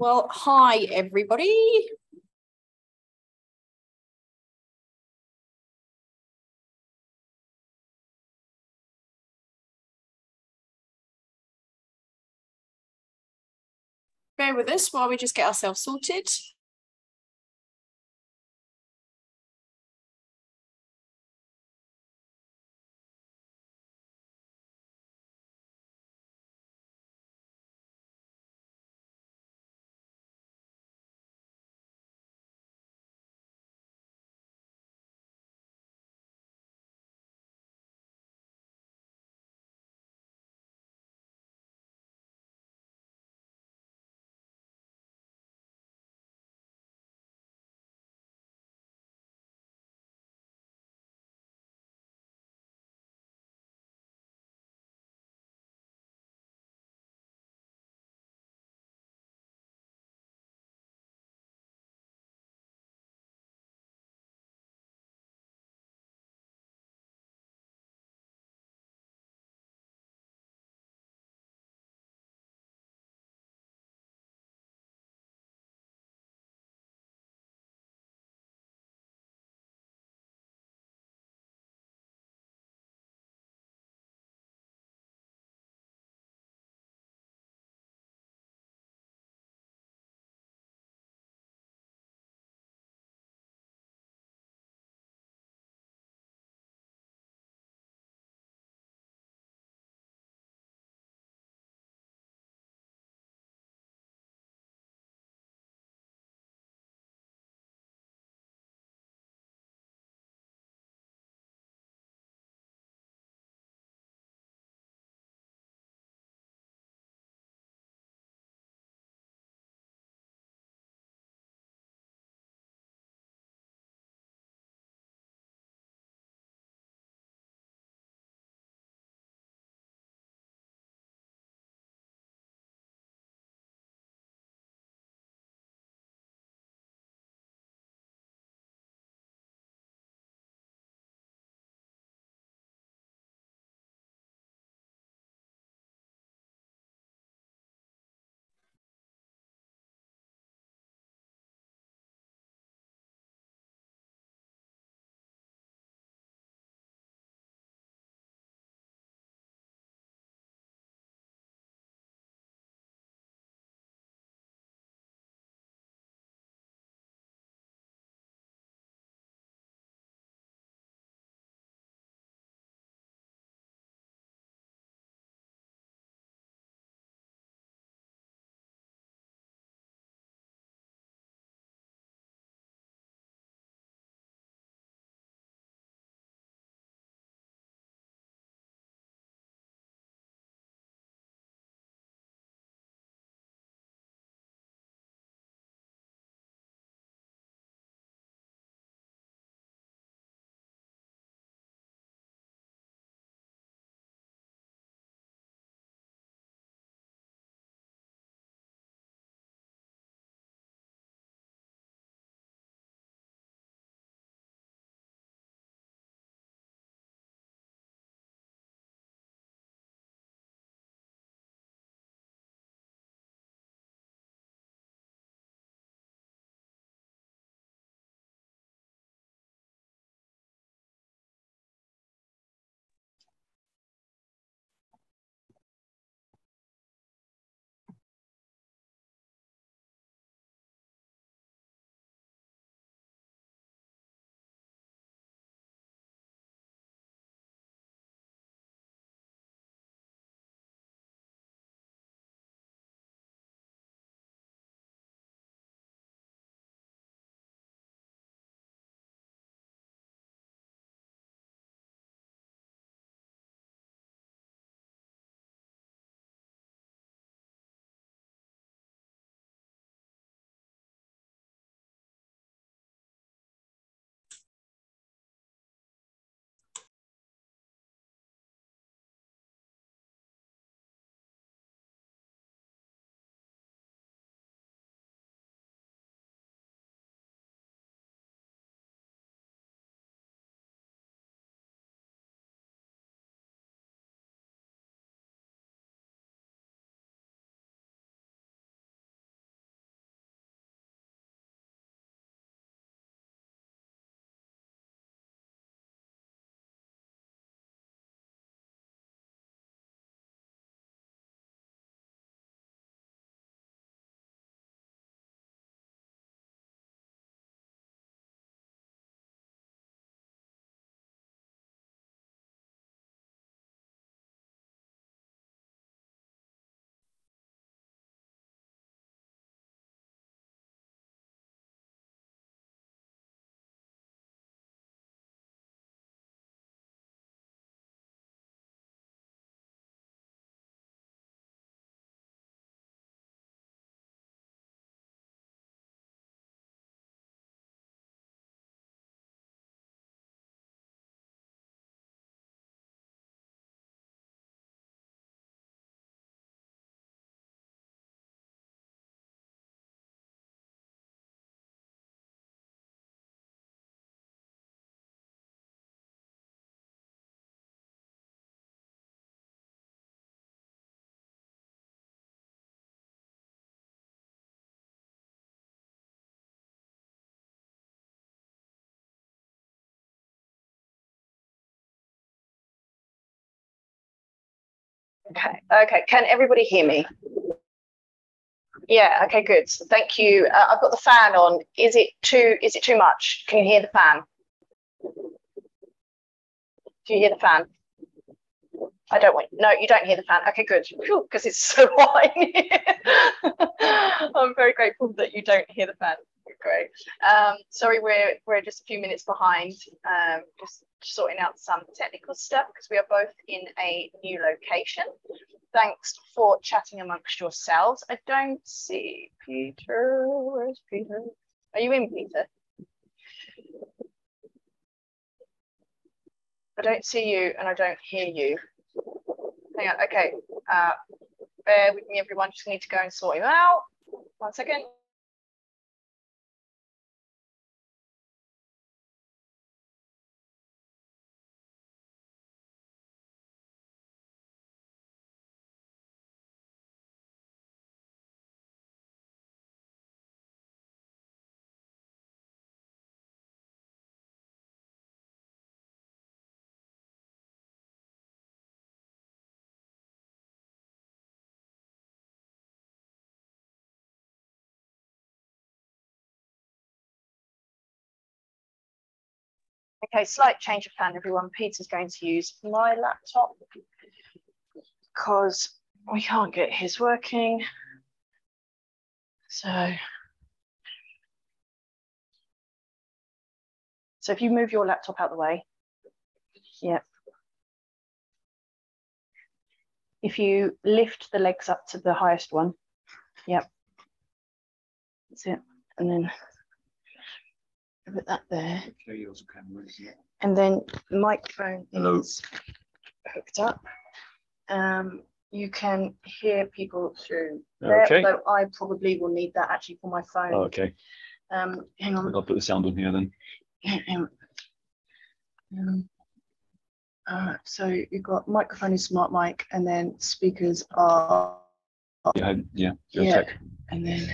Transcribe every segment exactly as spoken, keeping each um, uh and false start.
Well, hi, everybody. Bear with us while we just get ourselves sorted. Okay, okay. Can everybody hear me? Yeah, okay, good. So thank you. Uh, I've got the fan on. Is it too, is it too much? Can you hear the fan? Do you hear the fan? I don't want, no, you don't hear the fan. Okay, good. Because it's so hot in here. I'm very grateful that you don't hear the fan. Great. Um, sorry, we're we're just a few minutes behind. Um, just sorting out some technical stuff because we are both in a new location. Thanks for chatting amongst yourselves. I don't see Peter. Where's Peter? Are you in, Peter? I don't see you and I don't hear you. Hang on. Okay. Uh, bear with me, everyone. Just need to go and sort him out. One second. Okay, slight change of plan, everyone. Peter's going to use my laptop because we can't get his working. So, so if you move your laptop out the way, yeah. If you lift the legs up to the highest one, yep. That's it. And then put that there. And then the microphone Hello. is hooked up. Um, you can hear people through there, Okay. although I probably will need that actually for my phone. Oh, okay. Um, hang on. I'll put the sound on here then. Hang on. Um, uh, so you've got microphone is smart mic, and then speakers are Yeah, yeah. Your yeah, tech. and then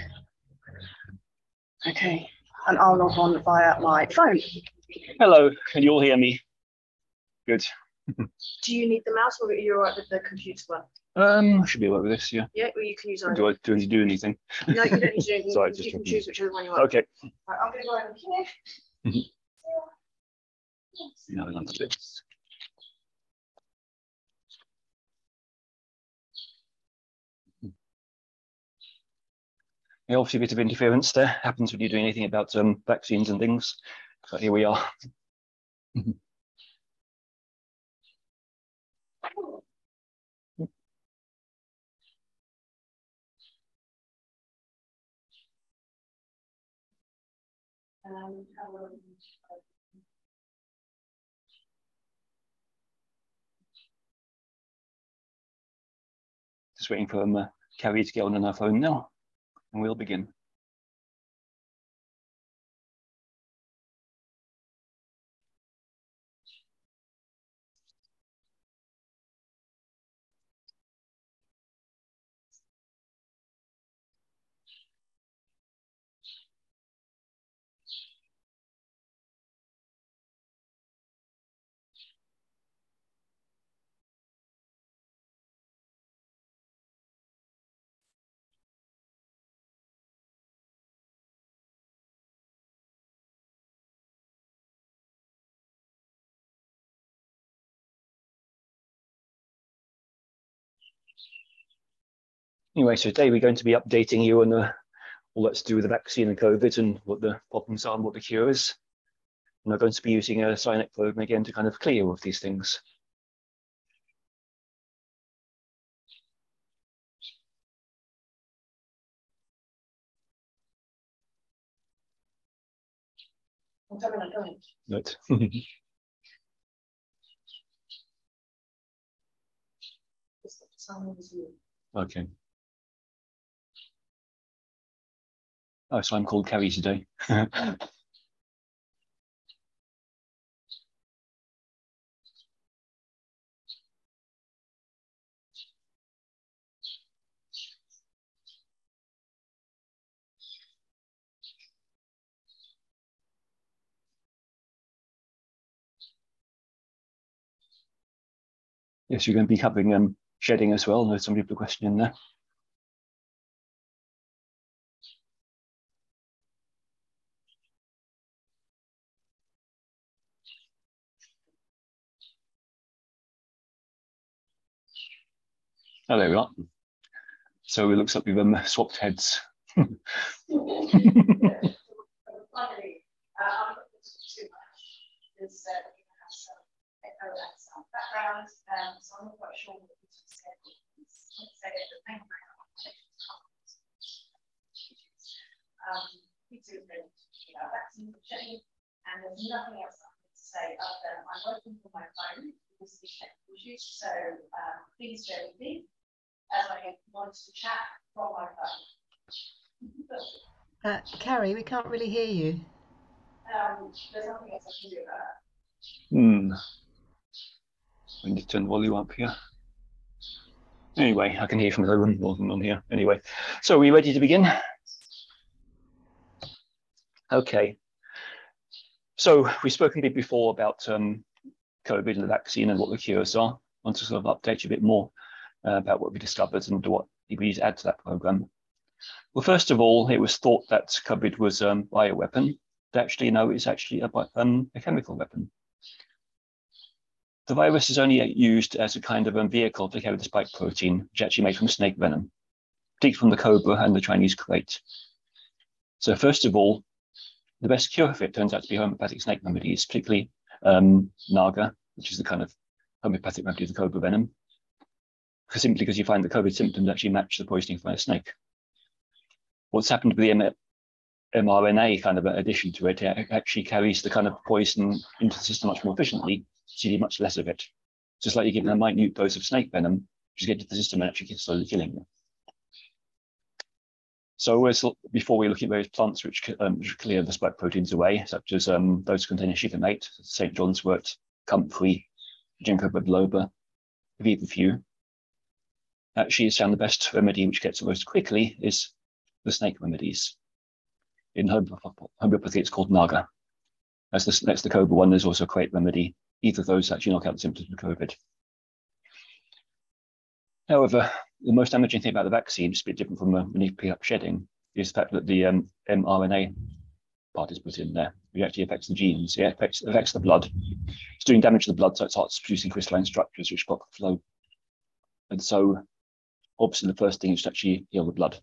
okay, and I'll log on via my phone. Hello. Can you all hear me? Good. Do you need the mouse, or are you all right with the computer one? Um, I should be able with this. Yeah. Yeah, well, you can use either. Do I do I need to do anything? No, you don't need to do anything. Sorry, you just can checking. choose whichever one you want. Okay. Right, I'm going to go over here. Now then onto this. Yeah, obviously a bit of interference there happens when you're doing anything about um, vaccines and things. But here we are. Um, Just waiting for um, uh, Carrie to get on her phone now, and we'll begin. Anyway, so today we're going to be updating you on uh, all that's to do with the vaccine and COVID and what the problems are and what the cure is. And we're going to be using a Cynet program again to kind of clear all of these things. I'm coming, I'm coming. Right. Okay. Oh, so I'm called Carrie today. Yes, you're going to be covering um, shedding as well. There's some people questioning there. Oh, there we are. So it looks like we've um, swapped heads. Background, um, so I'm not quite sure what this was said. Let's say the main um, we do you know, vaccine shedding, and there's nothing else I can say other than I'm working from my phone because of these technical issues. So um, please bear with me as I want to chat from my phone. Uh, Carrie, we can't really hear you. Um, there's nothing else I can do about that. Hmm. I need to turn the volume up here. Anyway, I can hear from the room more than on here. Anyway, so are we ready to begin? Okay. So we've spoken a bit before about um, COVID and the vaccine and what the cures are. I want to sort of update you a bit more uh, about what we discovered and what we need to add to that program. Well, first of all, it was thought that COVID was a um, bioweapon. But actually, no, it's actually a, um, a chemical weapon. The virus is only used as a kind of a vehicle to carry the spike protein, which is actually made from snake venom, particularly from the cobra and the Chinese krait. So first of all, the best cure for it turns out to be homeopathic snake remedies, particularly um, Naga, which is the kind of homeopathic remedy of the cobra venom, because simply because you find the COVID symptoms actually match the poisoning by a snake. What's happened with the mRNA kind of addition to it, it actually carries the kind of poison into the system much more efficiently, so you need much less of it. Just like you're giving a minute dose of snake venom, just get into the system and actually slowly killing you. So as, before we look at various plants which, um, which clear the spike proteins away, such as um, those containing shikimate, Saint John's wort, comfrey, ginkgo biloba, vivifew. Actually, it's found the best remedy which gets it most quickly is the snake remedies. In homeopathy, it's called Naga. As the, next the cobra one, there's also a krait remedy. Either of those actually knock out the symptoms of COVID. However, the most damaging thing about the vaccine, just a bit different from when you pick up shedding, is the fact that the um, mRNA part is put in there. It actually affects the genes. It affects, affects the blood. It's doing damage to the blood, so it starts producing crystalline structures which block the flow. And so, obviously, the first thing is to actually heal the blood.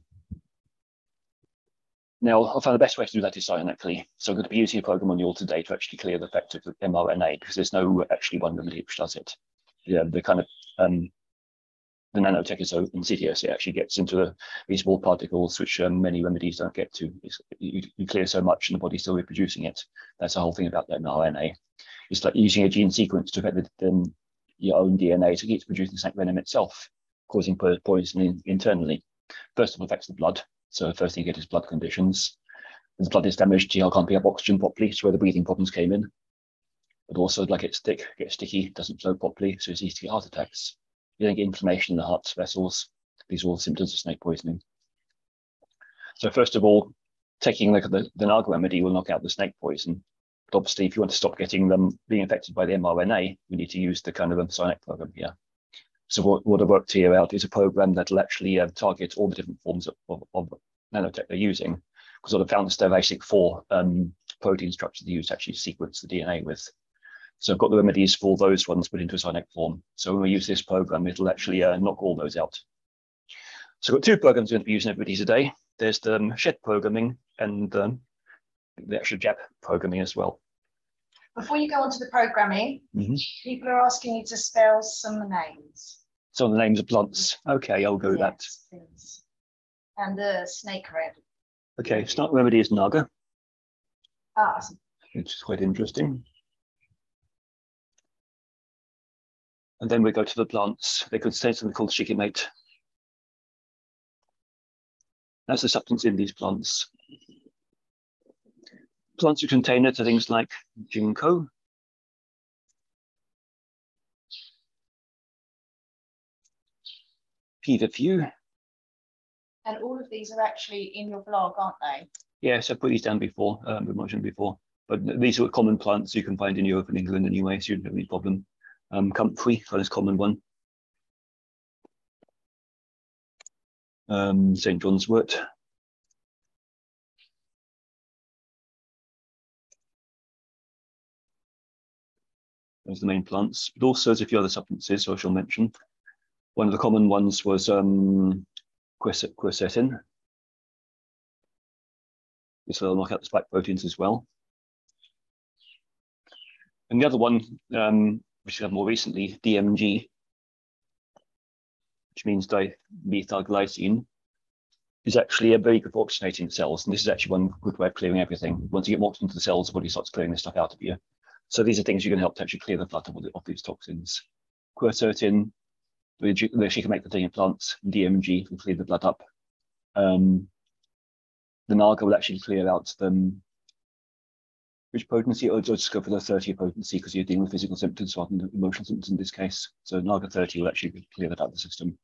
Now, I found the best way to do that is cyanically. So I'm going to be using a program on you all today to actually clear the effect of the mRNA, because there's no actually one remedy which does it. Yeah, the kind of um, the nanotech is so insidious, it actually gets into the, these small particles, which um, many remedies don't get to. You, you clear so much and the body's still reproducing it. That's the whole thing about the mRNA. It's like using a gene sequence to affect the, um, your own D N A to keep producing snake venom itself, causing poisoning internally. First of all, affects the blood. So the first thing you get is blood conditions. When the blood is damaged, you can't pick up oxygen properly, so where the breathing problems came in. But also, like it's thick, gets sticky, doesn't flow properly, so it's easy to get heart attacks. You then get inflammation in the heart vessels. These are all symptoms of snake poisoning. So first of all, taking the, the, the Naga remedy will knock out the snake poison. But obviously, if you want to stop getting them being affected by the mRNA, we need to use the kind of a cyanic program here. So what, what I worked here out is a program that will actually uh, target all the different forms of, of, of nanotech they're using, because I've found there are basic four um, protein structures they use to actually sequence the D N A with. So I've got the remedies for those ones put into a cyanic form. So when we use this program, it'll actually uh, knock all those out. So I've got two programs I'm going to be using everybody today. There's the um, shed programming and um, the actual J A P programming as well. Before you go on to the programming, mm-hmm. people are asking you to spell some names. Some of the names of plants. Okay, I'll go with yes, that. Please. And the snake red. Okay, start remedy is Naga. Ah, which is quite interesting. And then we go to the plants. They contain something called shikimate. That's the substance in these plants. Plants who contain it are things like ginkgo, vivifew. And all of these are actually in your blog, aren't they? Yes, I put these down before, um, we mentioned before. But these are common plants you can find in Europe and England anyway, so you don't have any problem. Um, comfrey, the most common one. um, Saint John's Wort. Those are the main plants, but also there's a few other substances, so I shall mention. One of the common ones was um, quercetin. This will knock out the spike proteins as well. And the other one, um, which we have more recently, D M G, which means dimethylglycine, is actually a very good for oxygenating cells. And this is actually one good way of clearing everything. Once you get more into the cells, the body starts clearing this stuff out of you. So these are things you can help to actually clear the blood of, of these toxins. Quercetin, the shikimate-containing plants, D M G will clear the blood up. Um, the Naga will actually clear out the which potency, or just go for the thirty potency because you're dealing with physical symptoms rather than emotional symptoms in this case. So Naga thirty will actually clear that out of the system.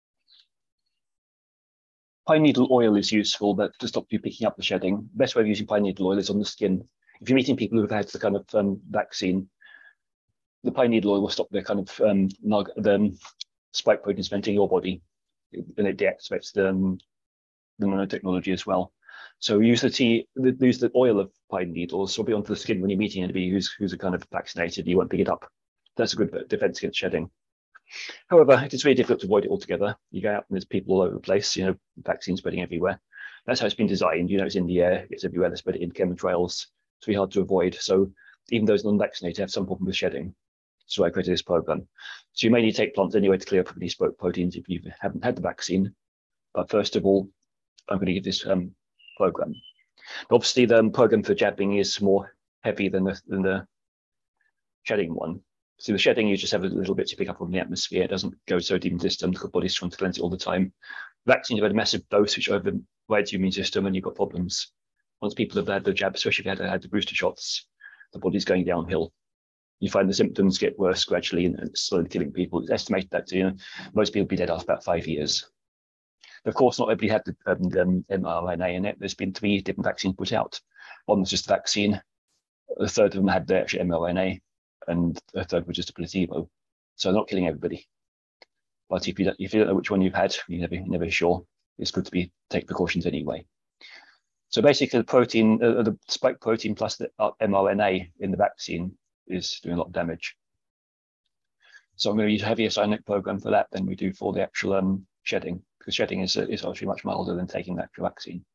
Pine needle oil is useful, but to stop you picking up the shedding. The best way of using pine needle oil is on the skin. If you're meeting people who've had the kind of um, vaccine, the pine needle oil will stop the kind of um, the spike proteins entering your body, and it deactivates the, um, the nanotechnology as well. So use the tea, use the oil of pine needles, swab it onto the skin when you're meeting anybody who's who's a kind of vaccinated. You won't pick it up. That's a good defense against shedding. However, it is very difficult to avoid it altogether. You go out and there's people all over the place, you know, vaccines spreading everywhere. That's how it's been designed. You know, it's in the air, it's everywhere, they spread it in chemtrails. It's very hard to avoid. So even those non-vaccinated have some problem with shedding. So I created this program. So you may need to take plants anyway to clear up these spoke proteins if you haven't had the vaccine. But first of all, I'm going to give this um, program. But obviously, the um, program for jabbing is more heavy than the, than the shedding one. So the shedding, you just have a little bit to pick up from the atmosphere. It doesn't go so deep into the system. The body's trying to cleanse it all the time. Vaccine, you've had a massive dose, which overrides your immune system, and you've got problems. Once people have had the jab, especially if they had, had the booster shots, the body's going downhill. You find the symptoms get worse gradually and it's slowly killing people. It's estimated that you know, most people will be dead after about five years. But of course, not everybody had the, um, the mRNA in it. There's been three different vaccines put out. One was just a vaccine. The third of them had the actual mRNA, and the third was just a placebo. So not killing everybody. But if you don't, if you don't know which one you've had, you're never, never sure. It's good to be take precautions anyway. So basically, the protein, uh, the spike protein plus the mRNA in the vaccine is doing a lot of damage. So I'm going to use a heavier cyanide program for that than we do for the actual um, shedding, because shedding is, uh, is actually much milder than taking the actual vaccine.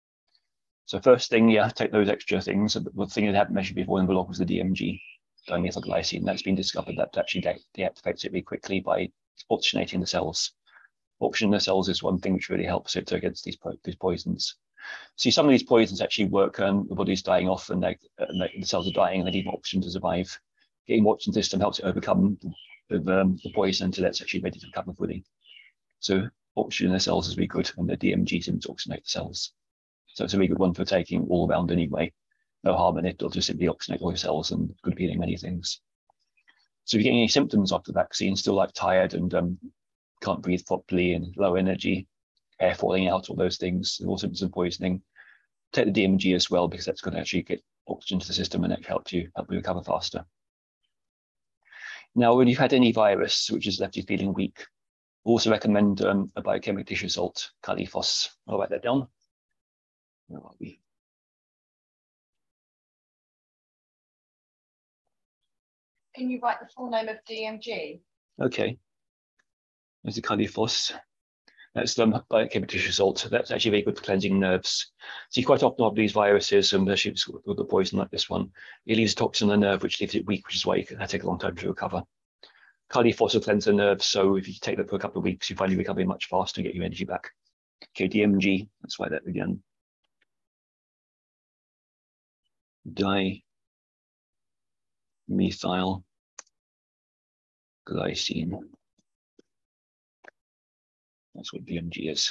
So first thing, yeah, take those extra things. The thing that I haven't mentioned before in the blog was the D M G, dimethylglycine. That's been discovered that actually de deactivates it very quickly by oxygenating the cells. Oxygen in the cells is one thing which really helps it against these, po these poisons. See, some of these poisons actually work, and um, the body's dying off and, they, and they, the cells are dying and they need more oxygen to survive. Getting more oxygen system helps it overcome the, the, um, the poison until it's actually ready to recover fully. So oxygen in the cells is really good, and the D M G seems to oxygenate the cells. So it's a really good one for taking all around anyway. No harm in it, it'll just simply oxygenate all your cells and good for healing many things. So if you're getting any symptoms after the vaccine, still like tired and um, can't breathe properly and low energy, hair falling out, all those things, all symptoms of poisoning, take the D M G as well, because that's going to actually get oxygen to the system and help you help you recover faster. Now, when you've had any virus which has left you feeling weak, I also recommend um, a biochemical tissue salt, Califos. I'll write that down. Where are we? Can you write the full name of D M G? Okay. There's the Califos. That's the biochemical tissue salt. That's actually very good for cleansing nerves. See, quite often of these viruses, and especially with the poison like this one, it leaves a toxin in the nerve which leaves it weak, which is why it can take a long time to recover. Califos will cleanse the nerves, so if you take that for a couple of weeks, you finally recover much faster and get your energy back. Okay, D M G, let's write that again. Dimethylglycine. That's what D M G is.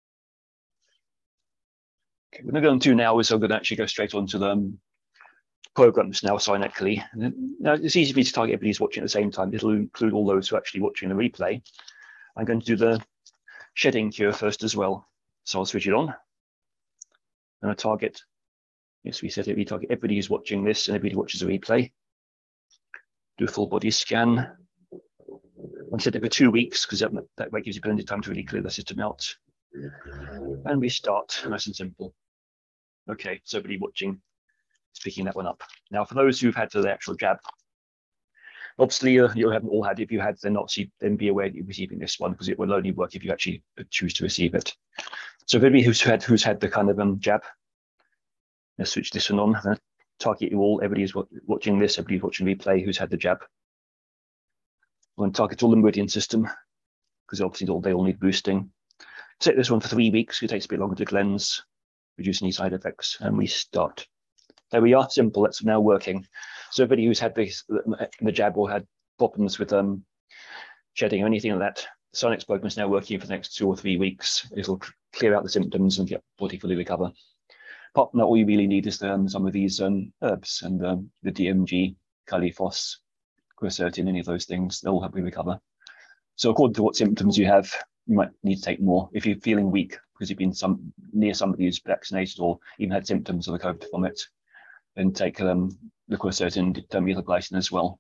Okay, what I'm going to do now is I'm going to actually go straight on to the um, programs now, cynically. Now, it's easy for me to target everybody who's watching at the same time. It'll include all those who are actually watching the replay. I'm going to do the shedding cure first as well. So I'll switch it on. And I target, yes, we said it, we target everybody who's watching this and everybody who watches the replay. Do a full body scan. I set it for two weeks because that, that gives you plenty of time to really clear the system out. And we start, nice and simple. Okay, so everybody watching is picking that one up. Now, for those who've had the actual jab, obviously uh, you haven't all had it. If you had, then obviously then be aware that you're receiving this one, because it will only work if you actually choose to receive it. So if anybody who's had who's had the kind of um, jab, let's switch this one on. Then target you all. Everybody is watching this. Everybody's watching replay who's had the jab. We're going to target all the meridian system, because obviously all, they all need boosting. Take this one for three weeks. It takes a bit longer to cleanse, reduce any side effects, and we start. There we are, simple. That's now working. So everybody who's had this, the jab or had problems with um, shedding or anything like that, the Sinex program is now working for the next two or three weeks. It'll clear out the symptoms and get the body fully recover. Apart from that, all you really need is um, some of these um, herbs and um, the D M G, Califos, quercetin, any of those things. They'll help you recover. So according to what symptoms you have, you might need to take more. If you're feeling weak because you've been some near somebody who's vaccinated or even had symptoms of the COVID from it, then take um, the quercetin, termoglycin as well.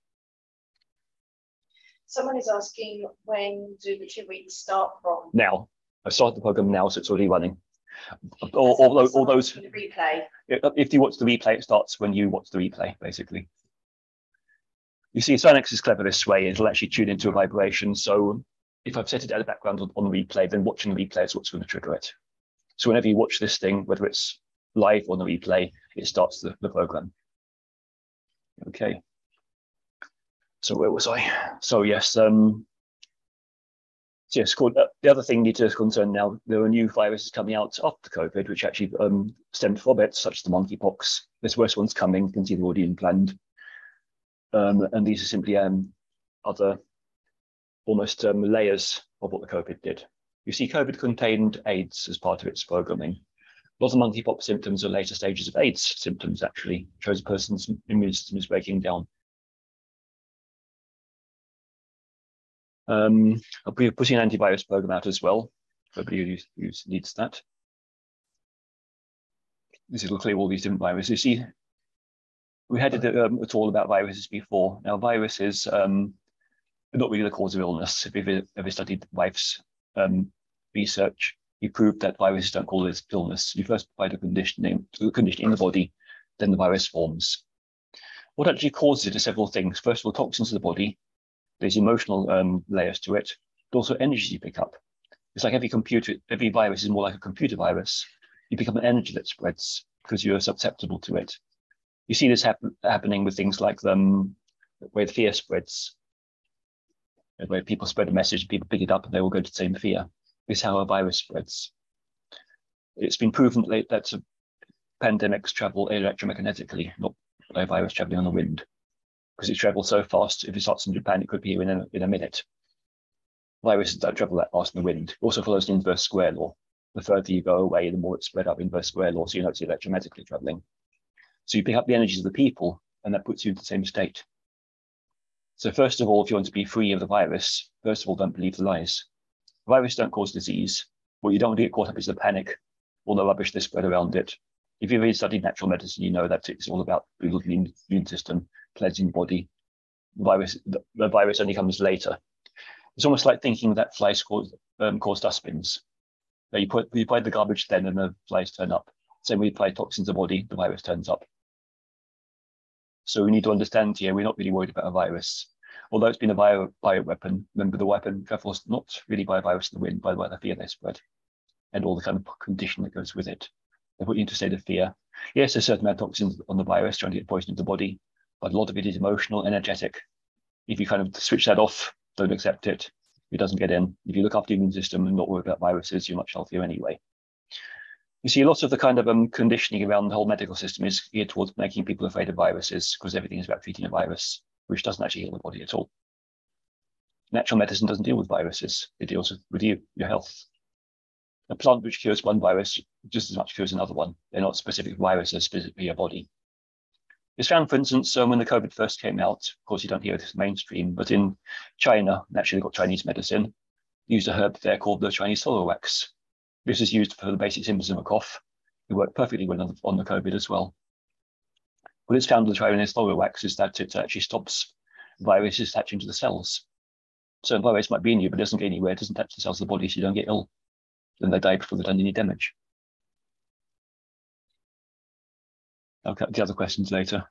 Someone is asking, when do the two weeks start from? Now, I've started the program now, so it's already running. All, all, all, all those. The replay. If you watch the replay, it starts when you watch the replay, basically. You see, Sinex is clever this way. It'll actually tune into a vibration. So if I've set it at the background on, on the replay, then watching the replay is what's going to trigger it. So whenever you watch this thing, whether it's live or on the replay, it starts the, the program. Okay. So where was I? So yes, um, so yes, called, uh, the other thing you need to concern now, there are new viruses coming out after COVID, which actually um, stemmed from it, such as the monkeypox. There's worse ones coming, you can see they're already in planned. Um, and these are simply um, other almost um, layers of what the COVID did. You see, COVID contained AIDS as part of its programming. A lot of monkeypox symptoms are later stages of AIDS symptoms, actually. Shows a person's immune system is breaking down. Um, I'll be putting an antivirus program out as well, for everybody who, who needs that. This will clear all these different viruses. You see, we had it um, at all about viruses before. Now, viruses um, are not really the cause of illness. If you've ever studied Wife's um, research, he proved that viruses don't cause illness. You first provide a conditioning, a condition in the body, then the virus forms. What actually causes it are several things. First of all, toxins in the body. There's emotional um, layers to it, but also energy you pick up. It's like every computer, every virus is more like a computer virus. You pick up an energy that spreads because you're susceptible to it. You see this happen, happening with things like um, where the fear spreads, where people spread a message, people pick it up, and they all go to the same fear. This is how a virus spreads. It's been proven that, that pandemics travel electromagnetically, not by a virus traveling on the wind. Because it travels so fast, if it starts in Japan, it could be here in a, in a minute. Viruses don't travel that fast in the wind. It also follows the inverse square law. The further you go away, the more it's spread up, inverse square law, so you know it's electromagnetically traveling. So you pick up the energies of the people, and that puts you into the same state. So first of all, if you want to be free of the virus, first of all, don't believe the lies. Viruses don't cause disease. What you don't want to get caught up is the panic, all the rubbish they spread around it. If you've really studied natural medicine, you know that it's all about building the immune system, cleansing the body. The virus, the, the virus only comes later. It's almost like thinking that flies cause, um, cause dustbins. Now you put you apply the garbage then, and the flies turn up. Same way you apply toxins to the body, the virus turns up. So we need to understand here, we're not really worried about a virus. Although it's been a bio, bio weapon, remember the weapon travels not really by a virus in the wind, but by the fear they spread, and all the kind of condition that goes with it. They put you into a state of fear. Yes, there's a certain amount of toxins on the virus trying to get poison into the body, but a lot of it is emotional, energetic. If you kind of switch that off, don't accept it, it doesn't get in. If you look after the immune system and not worry about viruses, you're much healthier anyway. You see, a lot of the kind of um, conditioning around the whole medical system is geared towards making people afraid of viruses, because everything is about treating a virus, which doesn't actually heal the body at all. Natural medicine doesn't deal with viruses. It deals with, with you, your health. A plant which cures one virus just as much cures another one. They're not specific viruses, specifically your body. It's found, for instance, um, when the COVID first came out, of course, you don't hear this mainstream, but in China, naturally they've got Chinese medicine, used a herb there called the Chinese solar wax. This is used for the basic symptoms of a cough. It worked perfectly well on the, on the COVID as well. What it's found with the Chinese solar wax is that it actually stops viruses attaching to the cells. So a virus might be in you, but it doesn't get anywhere. It doesn't touch the cells of the body, so you don't get ill. then they die before they've done any damage. I'll get the other questions later.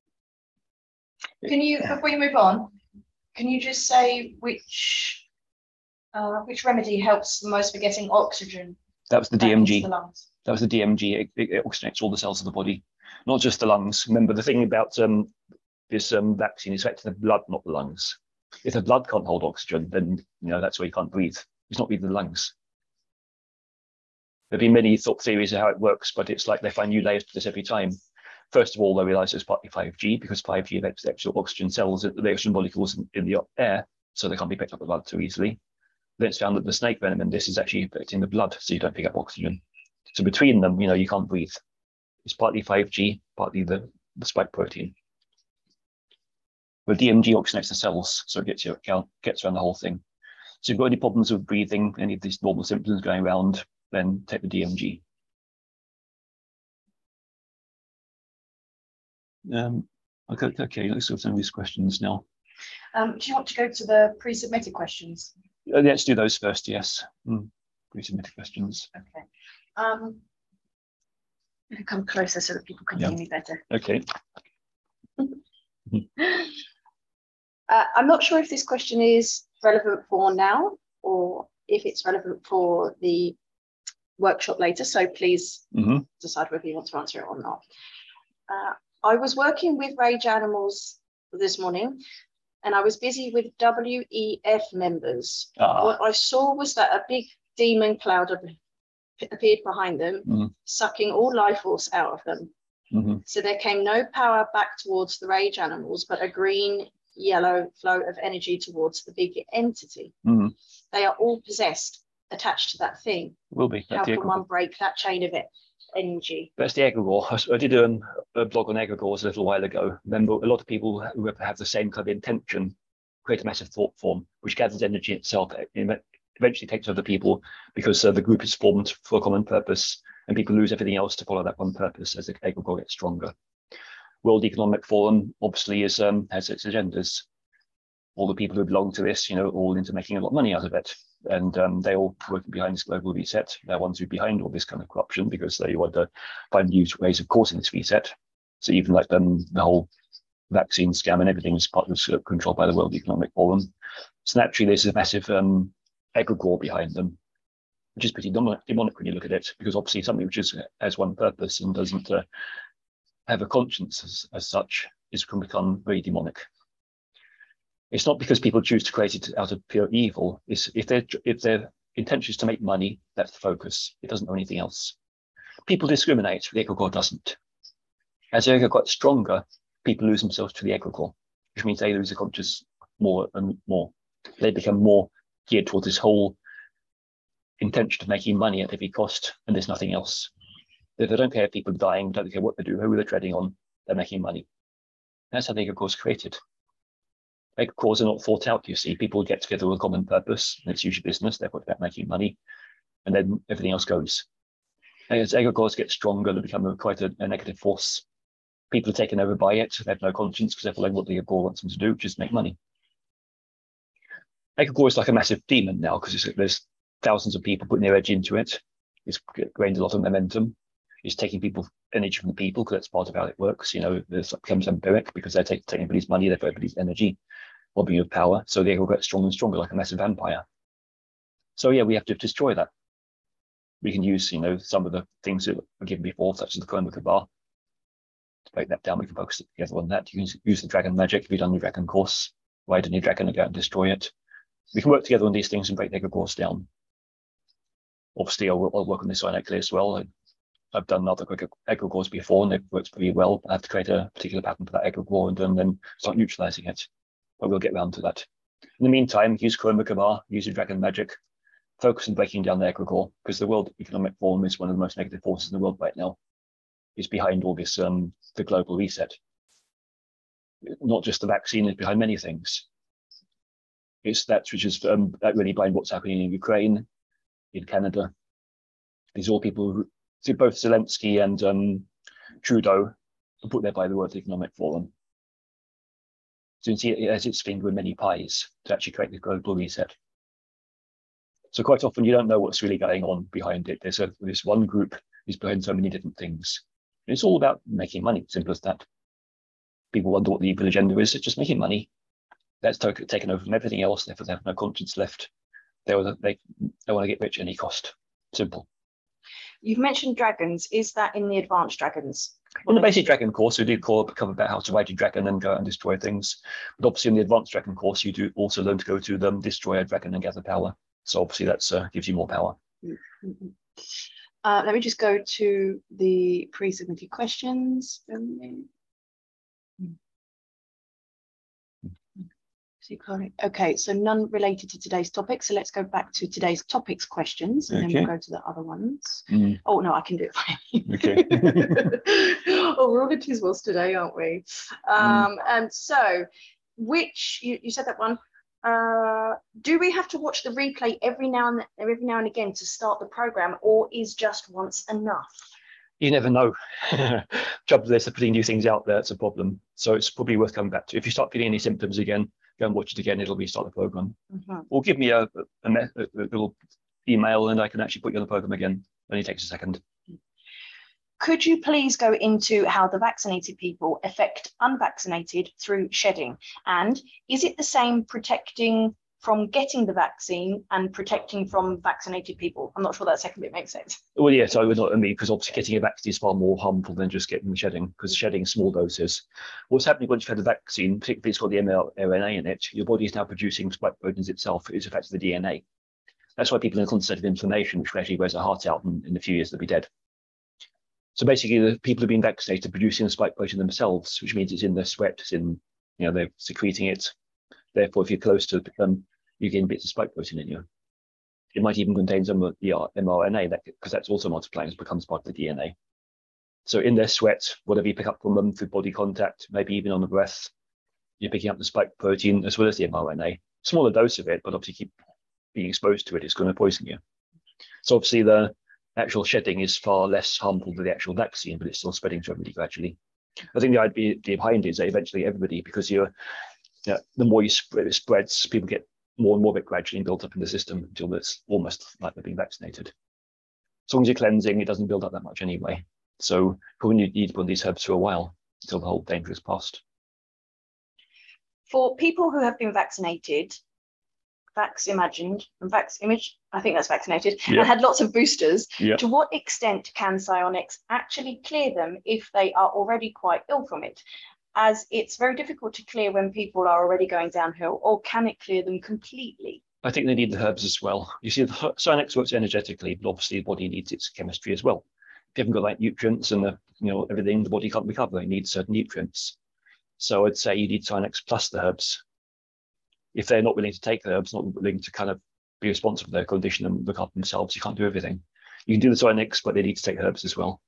Can you, before you move on, can you just say which uh, which remedy helps the most for getting oxygen? That was the back D M G. into the lungs? That was the D M G. It, it, it oxygenates all the cells of the body, not just the lungs. Remember, the thing about um, this um, vaccine is affecting the blood, not the lungs. If the blood can't hold oxygen, then you know that's why you can't breathe. It's not really the lungs. There've been many thought theories of how it works, but it's like they find new layers to this every time. First of all, they realize it's partly five G because five G affects the actual oxygen cells, the oxygen molecules in, in the air, so they can't be picked up by the blood too easily. Then it's found that the snake venom in this is actually affecting the blood, so you don't pick up oxygen. So between them, you know, you can't breathe. It's partly five G, partly the, the spike protein. But D M G oxygenates the cells, so it gets you gets around the whole thing. So if you've got any problems with breathing, any of these normal symptoms going around, then take the D M G. Um, okay, okay, let's go through some of these questions now. Um, do you want to go to the pre-submitted questions? Uh, let's do those first, yes. Mm, pre-submitted questions. Okay. Um, I'm gonna come closer so that people can Yeah. hear me better. Okay. Uh, I'm not sure if this question is relevant for now or if it's relevant for the workshop later, so please Mm-hmm. decide whether you want to answer it or not. Uh, I was working with rage animals this morning and I was busy with W E F members. Ah. What I saw was that a big demon cloud appeared behind them, Mm-hmm. sucking all life force out of them. Mm-hmm. So there came no power back towards the rage animals, but a green yellow flow of energy towards the big entity. Mm-hmm. They are all possessed, attached to that thing. Will be. How That's the can one break that chain of it, energy? That's the egregore. I, I did um, a blog on egregores a little while ago. Remember, a lot of people who have, have the same kind of intention create a massive thought form, which gathers energy itself. It eventually takes over people because uh, the group is formed for a common purpose, and people lose everything else to follow that one purpose as the egregore gets stronger. World Economic Forum obviously is um, has its agendas. All the people who belong to this, you know, all into making a lot of money out of it. And um, they all working behind this global reset. They're ones who are behind all this kind of corruption because they want to find new ways of causing this reset. So even like um, the whole vaccine scam and everything is part of uh, controlled by the World Economic Forum. So naturally, there's a massive um, egregore behind them, which is pretty demonic, demonic when you look at it, because obviously something which is, has one purpose and doesn't uh, have a conscience as, as such is can become very demonic. It's not because people choose to create it out of pure evil. It's if their if their intention is to make money, that's the focus. It doesn't know anything else. People discriminate. The egregore doesn't. As the egregore gets stronger, people lose themselves to the egregore, which means they lose the conscious more and more. They become more geared towards this whole intention of making money at every cost, and there's nothing else. They don't care if people are dying, don't care what they do, who they're treading on, they're making money. That's how the egregore is created. Egregores are not thought out, you see. People get together with a common purpose, and it's usually business, they're about making money, and then everything else goes. And as egregores get stronger, they become a, quite a, a negative force. People are taken over by it, they have no conscience because they're following what the egregore wants them to do, which is make money. Egregore is like a massive demon now because there's thousands of people putting their edge into it. It's gained a lot of momentum. It's taking people energy from the people because that's part of how it works. You know, it becomes empiric because they're taking everybody's money, they're everybody's energy, lobbying of power. So the egregore gets stronger and stronger like a massive vampire. So yeah, we have to destroy that. We can use, you know, some of the things that were given before, such as the Chroma Kabar. To break that down, we can focus together on that. You can use the dragon magic if you've done your dragon course. Ride any dragon and go out and destroy it. We can work together on these things and break the egregores down. Obviously, I'll, I'll work on this ironically as well. I, I've done other egregores before and they've worked pretty well. I have to create a particular pattern for that egregore and then, then start neutralizing it. But we'll get around to that. In the meantime, use Chroma Kabar, use your dragon magic, focus on breaking down the egregore because the World Economic Forum is one of the most negative forces in the world right now. It's behind all this, um, the global reset. Not just the vaccine, it's behind many things. It's that which is um, that really behind what's happening in Ukraine, in Canada. These are all people who, see, both Zelensky and um, Trudeau are put there by the World Economic Forum. So you can see it has its finger in many pies to actually create the global reset. So quite often you don't know what's really going on behind it. There's a, this one group who's behind so many different things. And it's all about making money, simple as that. People wonder what the evil agenda is. It's just making money. That's taken over from everything else. Therefore, they have no conscience left. They, they, they want to get rich at any cost. Simple. You've mentioned dragons. Is that in the advanced dragons? In the basic dragon course, we do cover about how to ride a dragon and go out and destroy things. But obviously in the advanced dragon course, you do also learn to go to them, destroy a dragon and gather power. So obviously that uh, gives you more power. Mm-hmm. uh, let me just go to the pre-submitted questions. Okay, so none related to today's topic. So let's go back to today's topics questions, and okay. then we'll go to the other ones. Mm. Oh no, I can do it. Okay. Oh, we're all at Tiswells today, aren't we? Um, mm. And so, which you, you said that one. Uh, do we have to watch the replay every now and every now and again to start the program, or is just once enough? You never know. Trouble is, putting new things out there, it's a problem. So it's probably worth coming back to. If you start feeling any symptoms again, go and watch it again. It'll restart the program. Mm-hmm. Or give me a, a, a, a little email and I can actually put you on the program again. It only takes a second. Could you please go into how the vaccinated people affect unvaccinated through shedding? And is it the same protecting from getting the vaccine and protecting from vaccinated people? I'm not sure that second bit makes sense. Well, yes, I would not mean, because obviously getting a vaccine is far more harmful than just getting the shedding, because shedding small doses. What's happening once you've had the vaccine, particularly if it's got the m R N A in it, your body is now producing spike proteins itself. It's affecting the D N A. That's why people in a constant state of inflammation, which actually wears their heart out, and in a few years they'll be dead. So basically, the people who've been vaccinated are producing the spike protein themselves, which means it's in their sweat, it's in, you know, they're secreting it. Therefore, if you're close to them, you gain bits of spike protein in you. It might even contain some of the m R N A, that because that's also multiplying, it becomes part of the D N A. So in their sweat, whatever you pick up from them through body contact, maybe even on the breath, you're picking up the spike protein as well as the m R N A. Smaller dose of it, but obviously keep being exposed to it, it's going to poison you. So obviously the actual shedding is far less harmful than the actual vaccine, but it's still spreading to everybody gradually. I think the idea behind it is that eventually everybody, because you're, you know, the more you spread, it spreads, people get more and more of it gradually built up in the system until it's almost like they're being vaccinated. As long as you're cleansing, it doesn't build up that much anyway. So probably you need one of these herbs for a while until the whole danger is past. For people who have been vaccinated, Vax Imagined, and Vax Image, I think that's vaccinated, yeah. and had lots of boosters, yeah. to what extent can Psionics actually clear them if they are already quite ill from it? As it's very difficult to clear when people are already going downhill, or can it clear them completely? I think they need the herbs as well. You see, the Psionics works energetically, but obviously the body needs its chemistry as well. If you haven't got like nutrients and the, you know, everything, the body can't recover. It needs certain nutrients. So I'd say you need Psionics plus the herbs. If they're not willing to take the herbs, not willing to kind of be responsible for their condition and look after themselves, you can't do everything. You can do the Psionics, but they need to take herbs as well.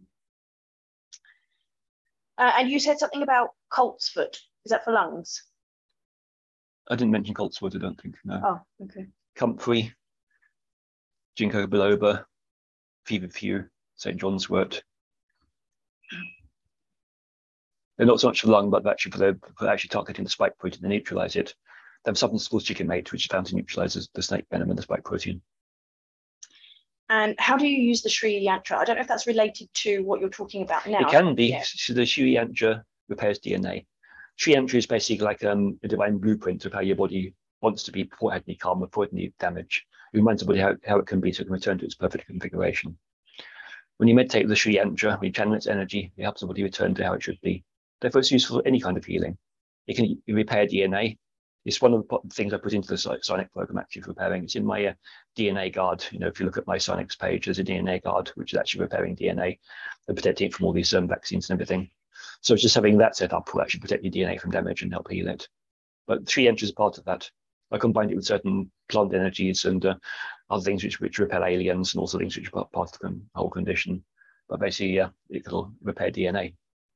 Uh, and you said something about colt's foot. Is that for lungs? I didn't mention colt's foot, I don't think, no. Oh, okay. Comfrey, Ginkgo biloba, feverfew, Saint John's wort. They're not so much for the lung, but actually for, the, for actually targeting the spike protein to neutralize it. They have something called chicken mate, which is found to neutralize the snake venom and the spike protein. And how do you use the Sri Yantra? I don't know if that's related to what you're talking about now. It can be. Yeah. So the Sri Yantra repairs D N A. Sri Yantra is basically like um, a divine blueprint of how your body wants to be before it had any karma, before it had any damage. It reminds the body how, how it can be so it can return to its perfect configuration. When you meditate with the Sri Yantra, when you channel its energy, it helps the body return to how it should be. Therefore, it's useful for any kind of healing. It can repair D N A. It's one of the things I put into the Psionic program actually for repairing. It's in my uh, D N A guard. You know, if you look at my Psionics page, there's a D N A guard, which is actually repairing D N A and protecting it from all these um, vaccines and everything. So it's just having that set up will actually protect your D N A from damage and help heal it. But Sri Yantra is part of that. I combined it with certain plant energies and uh, other things which, which repel aliens and also things which are part of the whole condition. But basically, yeah, it will repair D N A.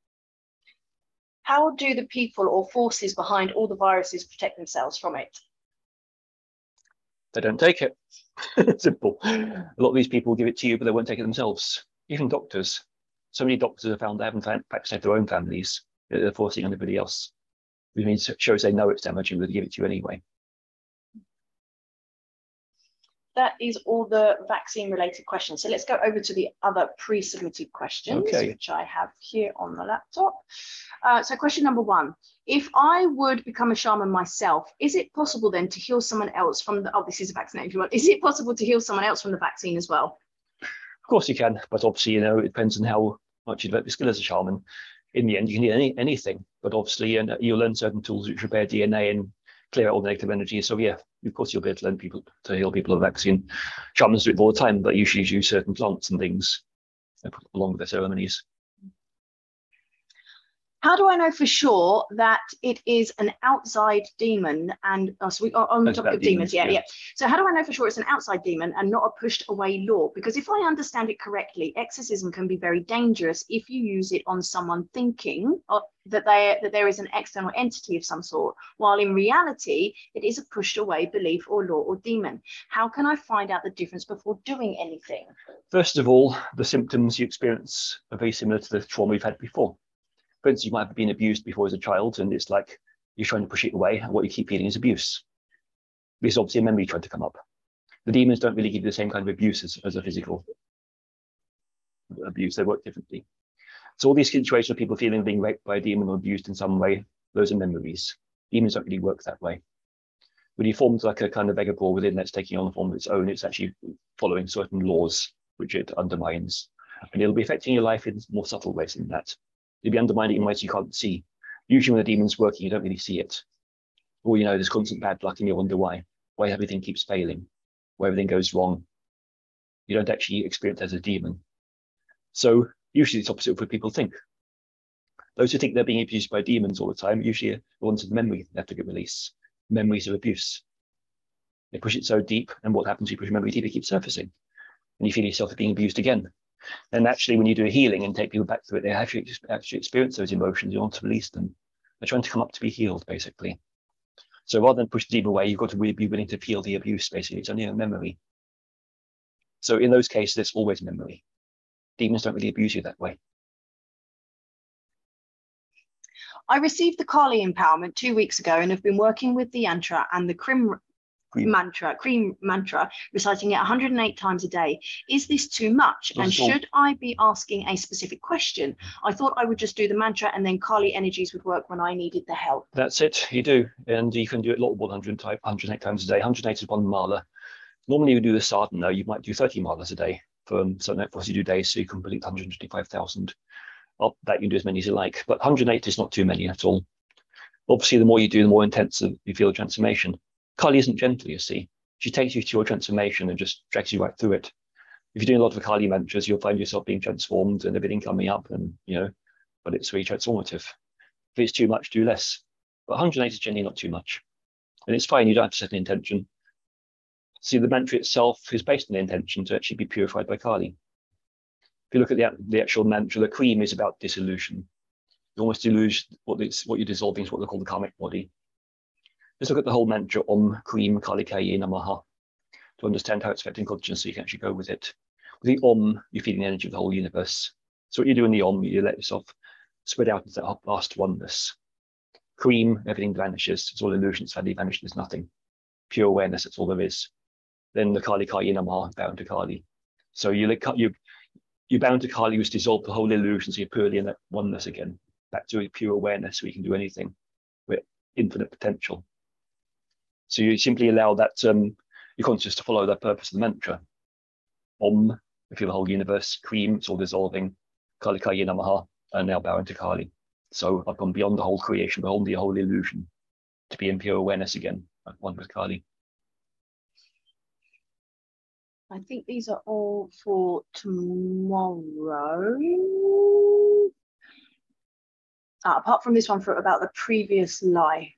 How do the people or forces behind all the viruses protect themselves from it? They don't take it. Simple. A lot of these people give it to you, but they won't take it themselves. Even doctors. So many doctors have found they haven't vaccinated their own families. They're forcing on everybody else. Which means it shows they know it's damaging, but they give it to you anyway. that is all the vaccine related questions. So let's go over to the other pre-submitted questions, Okay. which I have here on the laptop. Uh, so question number one, if I would become a shaman myself, is it possible then to heal someone else from the, oh, this is a vaccinated one. Is it possible to heal someone else from the vaccine as well? Of course you can, but obviously, you know, it depends on how much you develop your skill as a shaman. In the end, you can heal any, anything, but obviously, and you'll learn certain tools which repair D N A and clear out all the negative energy. So yeah, of course, you'll be able to learn people to heal people with vaccine. Shamans do it all the time, but usually use certain plants and things along with their ceremonies. How do I know for sure that it is an outside demon? And oh, so we are on the topic of demons, demons, yeah, yeah. yeah. So how do I know for sure it's an outside demon and not a pushed away law? Because if I understand it correctly, exorcism can be very dangerous if you use it on someone thinking uh, that they that there is an external entity of some sort, while in reality it is a pushed away belief or law or demon. How can I find out the difference before doing anything? First of all, the symptoms you experience are very similar to the trauma we've had before. For instance, you might have been abused before as a child, and it's like you're trying to push it away, and what you keep feeling is abuse. There's obviously a memory trying to come up. The demons don't really give you the same kind of abuse as, as a physical abuse. They work differently. So all these situations of people feeling being raped by a demon or abused in some way, those are memories. Demons don't really work that way. When you form like a kind of egregore within that's taking on a form of its own, it's actually following certain laws which it undermines. And it'll be affecting your life in more subtle ways than that. You'll be undermining in ways you can't see. Usually when the demon's working, you don't really see it. Or you know, there's constant bad luck and you wonder why. Why everything keeps failing, why everything goes wrong. You don't actually experience it as a demon. So usually it's opposite of what people think. Those who think they're being abused by demons all the time, usually are the ones with memory they have to get release. Memories of abuse. They push it so deep, and what happens when you push memory deep, it keeps surfacing. And you feel yourself being abused again. And actually, when you do a healing and take people back to it, they actually, actually experience those emotions. You want to release them. They're trying to come up to be healed, basically. So rather than push the demon away, you've got to really be willing to feel the abuse, basically. It's only a memory. So in those cases, it's always memory. Demons don't really abuse you that way. I received the Kali empowerment two weeks ago and have been working with the yantra and the Krim Cream. mantra, cream mantra, reciting it one hundred eight times a day. Is this too much? Not and at all. should I be asking a specific question? I thought I would just do the mantra and then Kali energies would work when I needed the help. That's it, you do. And you can do it a lot more than one hundred eight times a day. one hundred eight is one mala. Normally you do the sadhana, you might do thirty malas a day. For um, so of course you do days, so you complete one hundred twenty-five thousand. Up that you can do as many as you like, but one hundred eight is not too many at all. Obviously, the more you do, the more intense you feel the transformation. Kali isn't gentle, you see. She takes you to your transformation and just drags you right through it. If you're doing a lot of Kali mantras, you'll find yourself being transformed and everything coming up, and you know, but it's very transformative. If it's too much, do less. But one hundred eight is generally not too much, and it's fine. You don't have to set an intention. See, the mantra itself is based on the intention to actually be purified by Kali. If you look at the, the actual mantra, the cream is about dissolution. You almost deluge what, it's, what you're dissolving is what they call the karmic body. Just look at the whole mantra Om Cream Kalikaye Namaha to understand how it's affecting consciousness, so you can actually go with it. With the Om, you're feeling the energy of the whole universe. So what you do in the Om, you let yourself spread out into that vast oneness. Cream, everything vanishes. It's all illusion, it's suddenly vanished, there's nothing. Pure awareness, that's all there is. Then the Kalikaye Namaha, bound to Kali. So you, you, you're bound to Kali, who's dissolved the whole illusion, so you're purely in that oneness again. Back to pure awareness, so you can do anything with infinite potential. So you simply allow that um, your consciousness to follow the purpose of the mantra. Om, you feel the whole universe. Cream, it's all dissolving. Kalikaye Namaha, and now bowing to Kali. So I've gone beyond the whole creation, beyond the whole illusion, to be in pure awareness again, like one with Kali. I think these are all for tomorrow. Uh, apart from this one for about the previous life.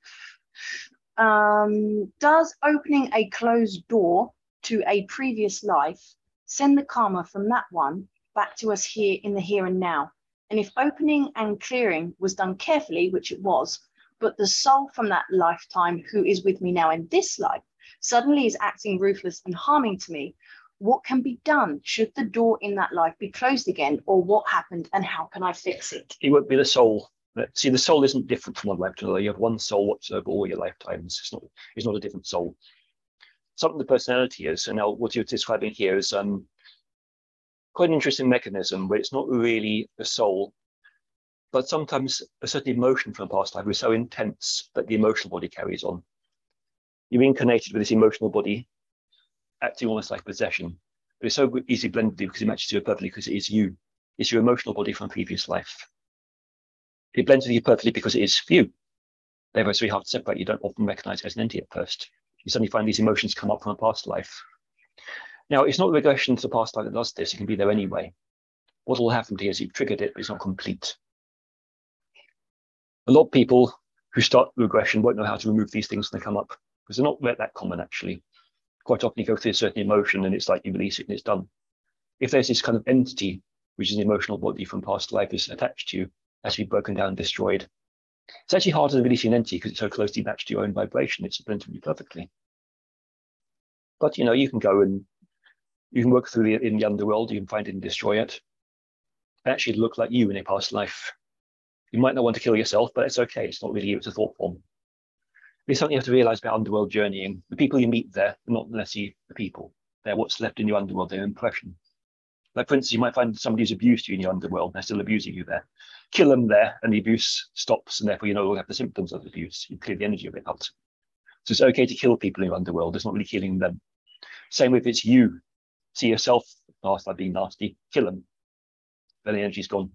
Um, does opening a closed door to a previous life send the karma from that one back to us here in the here and now? And if opening and clearing was done carefully, which it was, but the soul from that lifetime who is with me now in this life suddenly is acting ruthless and harming to me, what can be done? Should the door in that life be closed again, or what happened and how can I fix it? It won't be the soul. See, the soul isn't different from one life to another. You have one soul whatsoever all your lifetimes. It's not, it's not a different soul. something the personality is. And now what you're describing here is um, quite an interesting mechanism where it's not really the soul, but sometimes a certain emotion from a past life is so intense that the emotional body carries on. You're incarnated with this emotional body, acting almost like possession, but it's so easily blended because it matches you perfectly because it is you. It's your emotional body from a previous life. It blends with you perfectly because it is you. Therefore, it's really hard to separate. You don't often recognize it as an entity at first. You suddenly find these emotions come up from a past life. Now, it's not the regression to the past life that does this. It can be there anyway. What will happen to you is you've triggered it, but it's not complete. A lot of people who start regression won't know how to remove these things when they come up because they're not that common, actually. Quite often you go through a certain emotion and it's like you release it and it's done. If there's this kind of entity, which is an emotional body from past life, is attached to you, has to be broken down and destroyed. It's actually harder than releasing an entity because it's so closely matched to your own vibration. It's blended you perfectly. But, you know, you can go and you can work through the, in the underworld, you can find it and destroy it. And actually look like you in a past life. You might not want to kill yourself, but it's okay. It's not really you, it's a thought form. It's something you have to realize about underworld journeying. The people you meet there are not necessarily the people. They're what's left in your underworld, their impression. Like, for instance, you might find somebody who's abused you in your underworld, they're still abusing you there. Kill them there, and the abuse stops, and therefore you no longer have the symptoms of the abuse. You clear the energy of it out. So it's okay to kill people in your underworld. It's not really killing them. Same if it's you. See yourself past by being nasty, kill them. Then the energy's gone.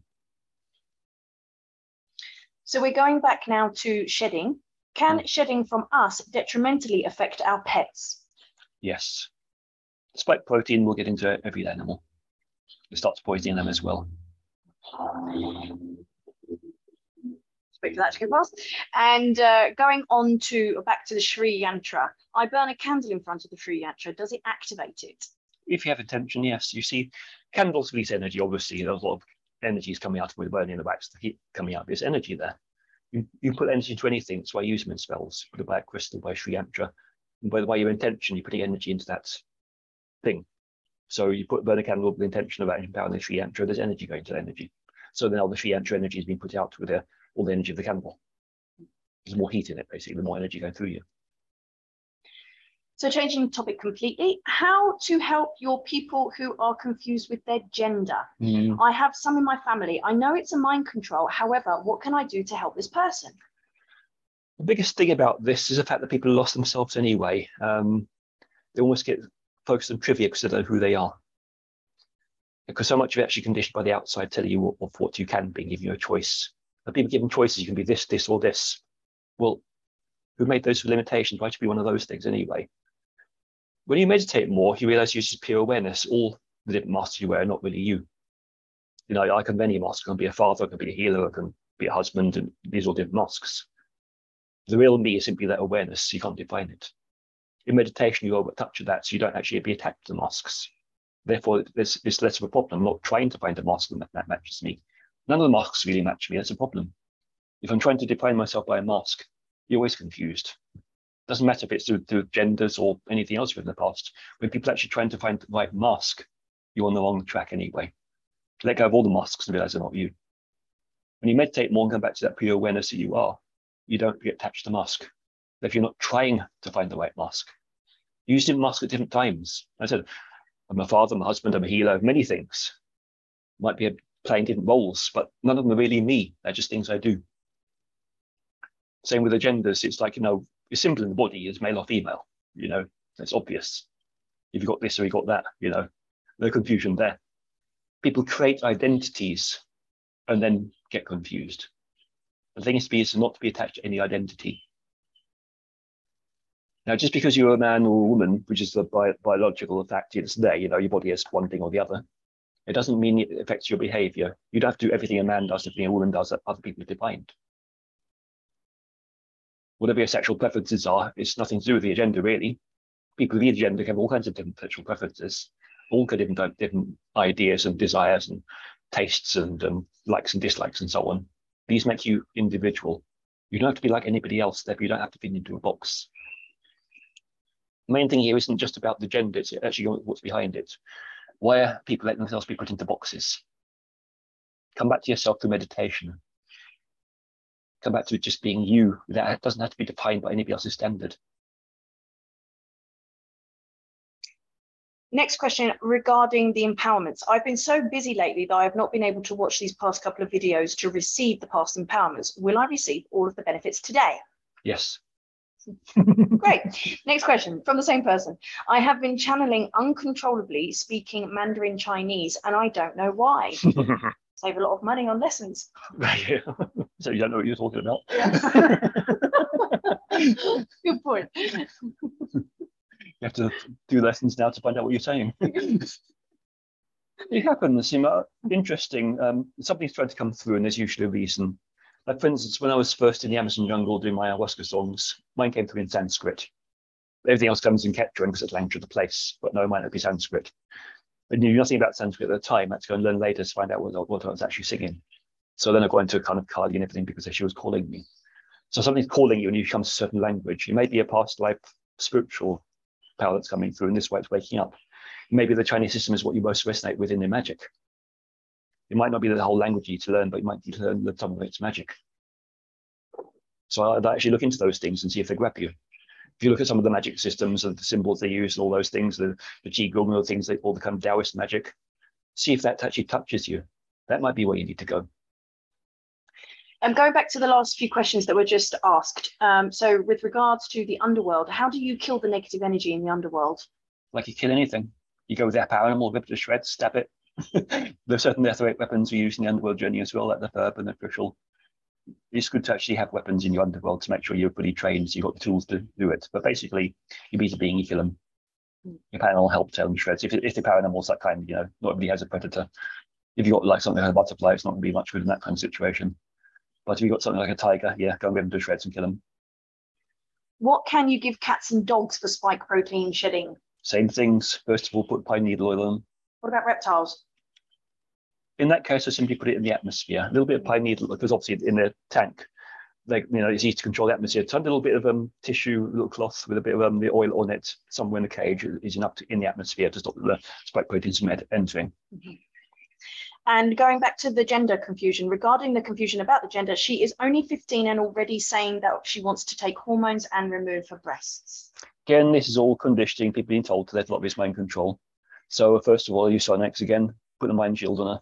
So we're going back now to shedding. Can mm. shedding from us detrimentally affect our pets? Yes. Spike protein will get into every animal. It starts poisoning them as well. Wait for that to go past. And uh, going on to back to the Sri Yantra. I burn a candle in front of the Sri Yantra. Does it activate it? If you have intention, yes. You see, candles release energy. Obviously, there's a lot of energy is coming out with burning the wax, the heat coming out. There's energy there. You, you put energy into anything. That's why you use them in spells. Put it by a crystal, by Sri Yantra. And by the way, your intention, you're putting energy into that thing. So you put burn a candle with the intention of empowering the Sri Yantra, there's energy going to the energy. So then all the Sri Yantra energy is being put out with the, all the energy of the candle. There's more heat in it, basically, the more energy going through you. So changing the topic completely, how to help your people who are confused with their gender? Mm. I have some in my family. I know it's a mind control. However, what can I do to help this person? The biggest thing about this is the fact that people lost themselves anyway. Um, they almost get focused on trivia because they don't know who they are. Because so much of it actually conditioned by the outside telling you of what you can be, giving you a choice. And people given choices, you can be this, this, or this. Well, who made those limitations? Why should be one of those things anyway? When you meditate more, you realize you're just pure awareness. All the different masks you wear are not really you. You know, I can be any mask. I can be a father, I can be a healer, I can be a husband, and these are all different masks. The real me is simply that awareness. You can't define it. In meditation, you over touch of that, so you don't actually be attached to the masks. Therefore, there's, it's less of a problem. I'm not trying to find a mask that, that matches me. None of the masks really match me. That's a problem. If I'm trying to define myself by a mask, you're always confused. Doesn't matter if it's through, through genders or anything else from the past. When people are actually trying to find the right mask, you're on the wrong track anyway. Let go of all the masks and realize they're not you. When you meditate more and come back to that pure awareness that you are, you don't get attached to the mask. If you're not trying to find the right mask, you use different masks at different times. I said, I'm a father, I'm a husband, I'm a healer, many things. Might be playing different roles, but none of them are really me. They're just things I do. Same with the genders. It's like, you know, it's simple in the body is male or female, you know, it's obvious. If you've got this or you've got that, you know, no confusion there. People create identities and then get confused. The thing is to be is not to be attached to any identity. Now, just because you're a man or a woman, which is the bi biological fact, it's there, you know, your body is one thing or the other. It doesn't mean it affects your behavior. You don't have to do everything a man does, everything a woman does that other people have defined. Whatever your sexual preferences are, it's nothing to do with the agenda, really. People with the agenda have all kinds of different sexual preferences, all kinds of different, different ideas and desires and tastes and um, likes and dislikes and so on. These make you individual. You don't have to be like anybody else, therefore you don't have to fit into a box. The main thing here isn't just about the gender, it's actually what's behind it. Why are people letting themselves be put into boxes? Come back to yourself through meditation. Come back to just being you. That doesn't have to be defined by anybody else's standard. next question regarding the empowerments. I've been so busy lately that I have not been able to watch these past couple of videos to receive the past empowerments. Will I receive all of the benefits today? Yes. Great. Next question from the same person. I have been channeling uncontrollably speaking Mandarin Chinese and I don't know why. Save a lot of money on lessons. Right. So you don't know what you're talking about. Yeah. Good point. You have to do lessons now to find out what you're saying. It happens, you know, interesting. Um, something's trying to come through, and there's usually a reason. Like, for instance, when I was first in the Amazon jungle doing my ayahuasca songs, mine came through in Sanskrit. Everything else comes in Quechua because it's the language of the place, but no, it might not be Sanskrit. I knew nothing about Sanskrit at the time. I had to go and learn later to find out what, what I was actually singing. So then I got into kind of Kali and everything because she was calling me. So something's calling you and you come to a certain language. It may be a past life spiritual power that's coming through, and this way it's waking up. Maybe the Chinese system is what you most resonate with in their magic. It might not be the whole language you need to learn, but you might need to learn some of its magic. So I'd actually look into those things and see if they grab you. If you look at some of the magic systems and the symbols they use and all those things, the, the Qigong and all the things, they, all the kind of Taoist magic, see if that actually touches you. That might be where you need to go. Um, going back to the last few questions that were just asked. Um, so with regards to the underworld, how do you kill the negative energy in the underworld? Like you kill anything. You go with that power animal, rip it to shreds, stab it. There's certain etheric weapons we use in the underworld journey as well, like the herb and the official. It's good to actually have weapons in your underworld to make sure you're fully trained, so you've got the tools to do it. But basically, you beat a being, you kill them. Your power animal help tear them to shreds. If, if the power animal's that kind, you know, not everybody has a predator. If you've got like something like a butterfly, it's not going to be much good in that kind of situation. But if you've got something like a tiger, yeah, go and rip them to shreds and kill them. What can you give cats and dogs for spike protein shedding? Same things. First of all, put pine needle oil on. What about reptiles? In that case, I simply put it in the atmosphere. A little bit of pine needle, because obviously in the tank, like, you know, it's easy to control the atmosphere. So a little bit of um, tissue, a little cloth with a bit of um, the oil on it somewhere in the cage is enough to, in the atmosphere to stop the spike proteins from entering. Mm-hmm. And going back to the gender confusion, regarding the confusion about the gender, she is only fifteen and already saying that she wants to take hormones and remove her breasts. Again, this is all conditioning, people being told there's a lot of this mind control. So first of all, you saw next again, put the mind shield on her.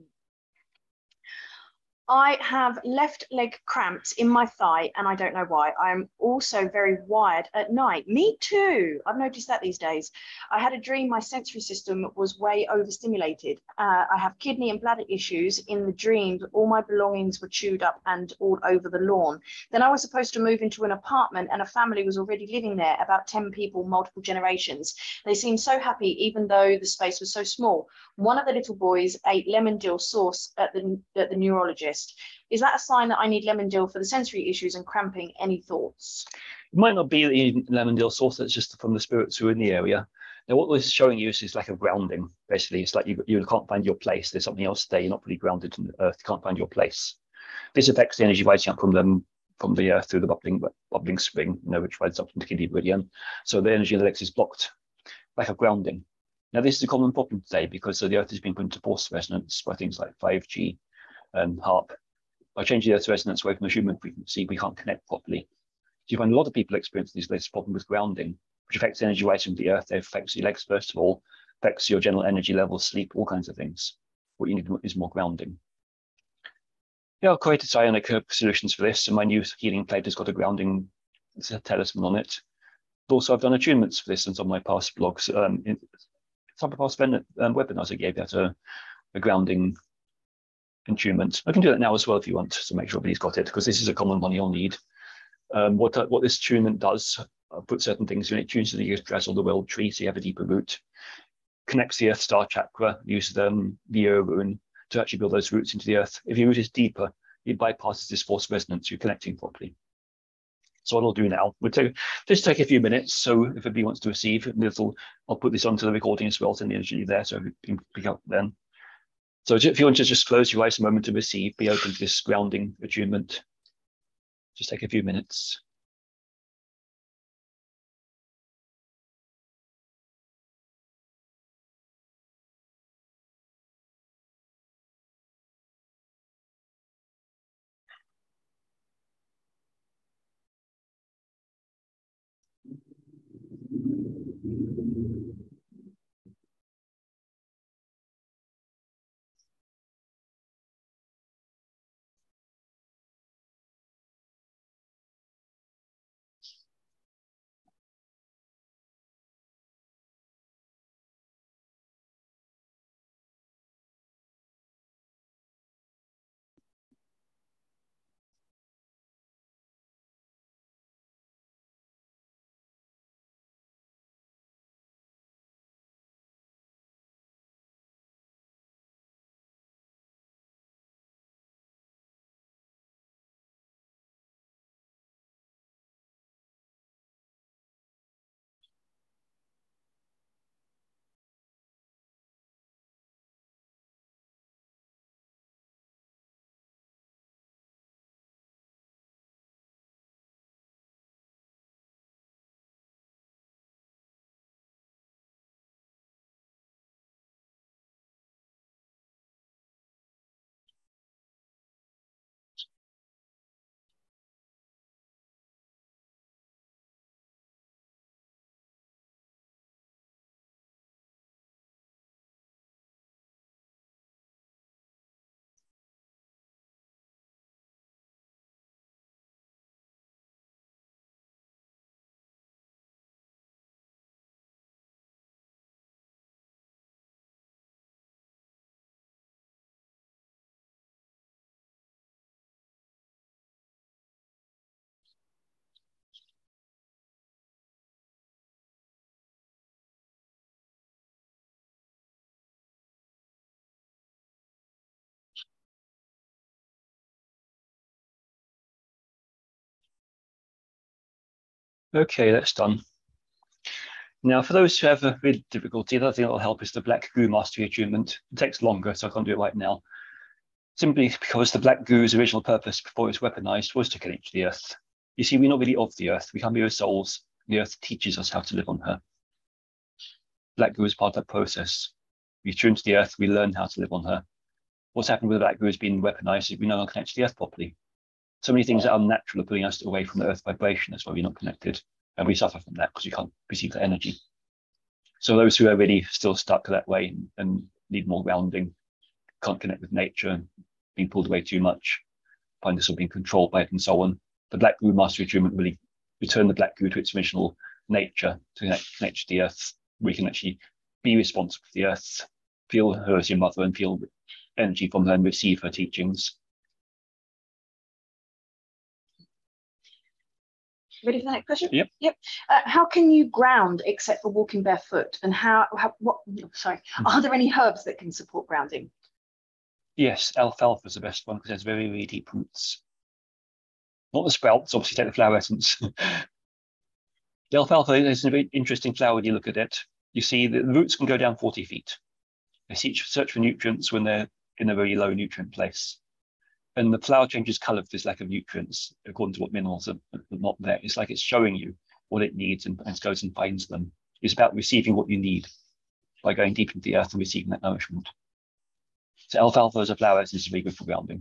I have left leg cramps in my thigh and I don't know why. I'm also very wired at night. Me too. I've noticed that these days. I had a dream my sensory system was way overstimulated. Uh, I have kidney and bladder issues. In the dreams, all my belongings were chewed up and all over the lawn. Then I was supposed to move into an apartment and a family was already living there, about ten people, multiple generations. They seemed so happy even though the space was so small. One of the little boys ate lemon dill sauce at the, at the neurologist. Is that a sign that I need lemon dill for the sensory issues and cramping? Any thoughts? It might not be the lemon dill sauce, that's just from the spirits who are in the area. Now, what this is showing you is, is like a grounding, basically. It's like you, you can't find your place. There's something else there. You're not really grounded in the earth. You can't find your place. This affects the energy rising up from them, from the earth through the bubbling, bubbling spring, you know, which rises up from the kidney meridian. So the energy of the legs is blocked, like a grounding. Now, this is a common problem today because the earth has been put into force resonance by things like five G and HAARP. By changing the earth's resonance away from the human frequency, we can't connect properly. So you find a lot of people experience this, this problem with grounding, which affects the energy rising from the earth. It affects your legs, first of all, affects your general energy levels, sleep, all kinds of things. What you need is more grounding. Yeah, I've created psionic solutions for this, and my new healing plate has got a grounding talisman on it. But also, I've done attunements for this on some of my past blogs. Um, in some of the past um, webinars I gave that a, a grounding attunement. I can do that now as well if you want to make sure everybody's got it, because this is a common one you'll need. Um, what, uh, what this attunement does, I'll put certain things in it, tunes to the Yggdrasil, the world tree, so you have a deeper root, connects the earth star chakra, uses um, the Ur rune to actually build those roots into the earth. If your root is deeper, it bypasses this force resonance, you're connecting properly. So what I'll do now, we'll take, just take a few minutes, so if anybody wants to receive, little, I'll put this onto the recording as well, send the energy there, so you can pick up then. So if you want to just close your eyes a moment to receive, be open to this grounding attunement. Just take a few minutes. Okay, that's done. Now, for those who have a real difficulty, the other thing that will help is the black goo mastery attunement. It takes longer, so I can't do it right now. Simply because the black goo's original purpose before it was weaponized was to connect to the earth. You see, we're not really of the earth. We come here as souls. The earth teaches us how to live on her. Black goo is part of that process. We tune to the earth, we learn how to live on her. What's happened with the black goo has been weaponized is we no longer connect to the earth properly. So many things that are unnatural are pulling us away from the earth vibration. That's why we're not connected. And we suffer from that because we can't receive the energy. So those who are really still stuck that way and need more grounding, can't connect with nature and being pulled away too much, find themselves being controlled by it and so on. The black goo mastery attunement really return the black goo to its original nature, to connect, connect to the earth. We can actually be responsible for the earth, feel her as your mother and feel energy from her and receive her teachings. Ready for the next question? Yep. Yep. Uh, how can you ground except for walking barefoot? And how, how what, sorry, are there any herbs that can support grounding? Yes, alfalfa is the best one because it has very, very deep roots. Not the sprouts, obviously take the flower essence. The alfalfa is a very interesting flower when you look at it. You see the roots can go down forty feet. They search for nutrients when they're in a very low nutrient place. And the flower changes colour for this lack of nutrients, according to what minerals are not there. It's like it's showing you what it needs and, and goes and finds them. It's about receiving what you need by going deep into the earth and receiving that nourishment. So alfalfa as a flower is very good for grounding.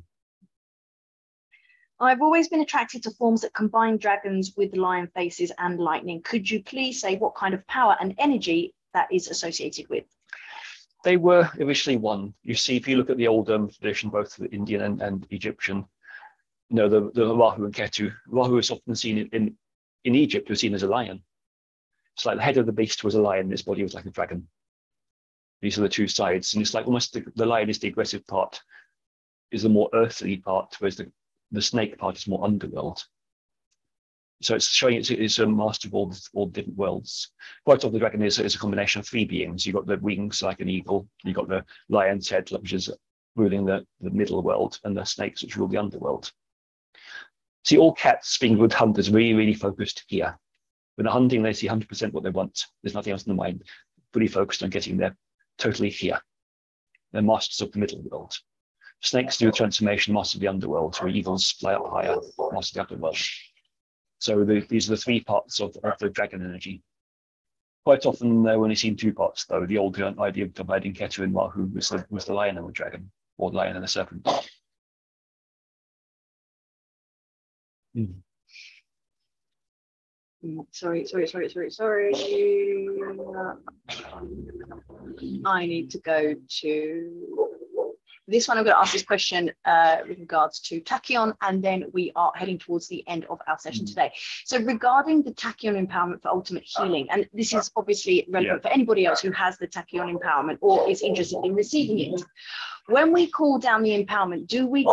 I've always been attracted to forms that combine dragons with lion faces and lightning. Could you please say what kind of power and energy that is associated with? They were originally one. You see, if you look at the old um, tradition, both the Indian and, and Egyptian, you know, the, the Rahu and Ketu. Rahu is often seen in, in, in Egypt, was seen as a lion. It's like the head of the beast was a lion, his body was like a dragon. These are the two sides. And it's like almost the, the lion is the aggressive part, is the more earthly part, whereas the, the snake part is more underworld. So it's showing it's, it's a master of all, all different worlds. Quite often the dragon is, is a combination of three beings. You've got the wings like an eagle, you've got the lion's head, which is ruling the, the middle world, and the snakes, which rule the underworld. See, all cats, being good hunters, really, really focused here. When they're hunting, they see one hundred percent what they want. There's nothing else in the mind. Fully focused on getting there, totally here. They're masters of the middle world. Snakes do the transformation, master of the underworld, where eagles fly up higher, master of the underworld. So the, these are the three parts of, of the dragon energy. Quite often they're only seen two parts, though. The old idea of dividing Ketu and Rahu was the, was the lion and the dragon, or the lion and the serpent. Mm. Sorry, sorry, sorry, sorry, sorry. I need to go to this one. I'm going to ask this question uh, with regards to tachyon, and then we are heading towards the end of our session today. So regarding the tachyon empowerment for ultimate healing, and this is obviously relevant yeah. for anybody else who has the tachyon empowerment or is interested in receiving it. When we call down the empowerment, do we...